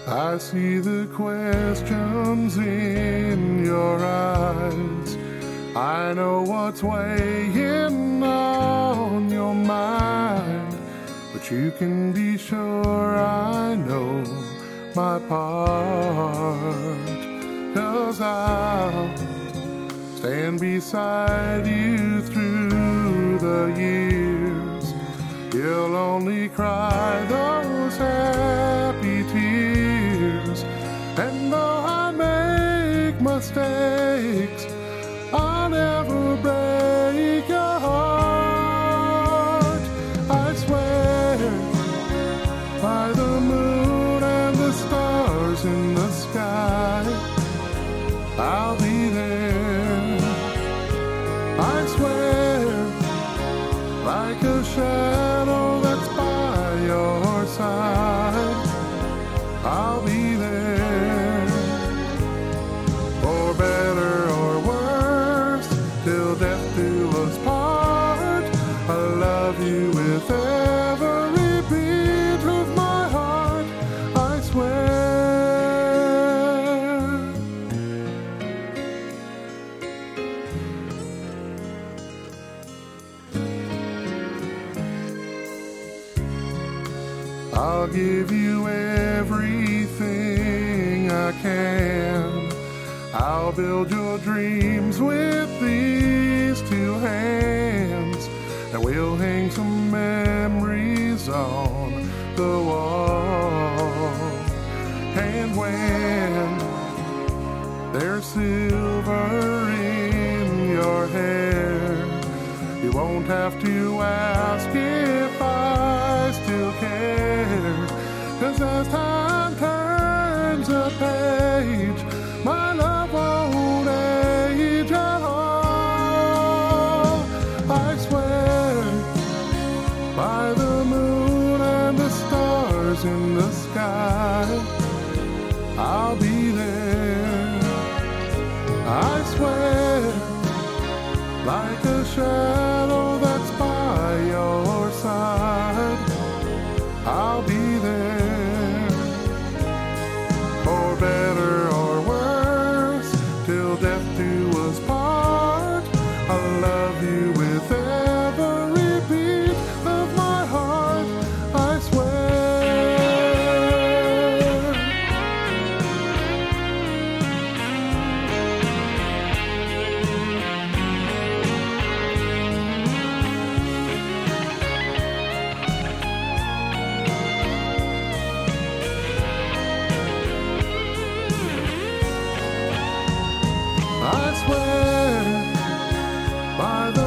I see the questions in your eyes. I know what's weighing on your mind, but you can be sure I know my part. 'Cause I'll stand beside you through the years. You'll only cry those happy tears. And though I make mistakes, I'll never break your heart. I swear by the moon and the stars in the sky, I'll be there. I swear, like a shadow that's by your side, I'll be there. For better or worse, till death do us part, I love you with every beat of my heart, I swear. I'll give you everything I can. I'll build your dreams with these two hands, and we'll hang some memories on the wall. And when there's silver in your hair, you won't have to ask if I still care. 'Cause as time turns a page, my love won't age at all. I swear by the moon and the stars in the sky, I'll be there. I swear, like a shadow that's by your side, I'll be there. For better or worse, till death do us part, I'll love you with every beat of my heart, I swear. I swear by the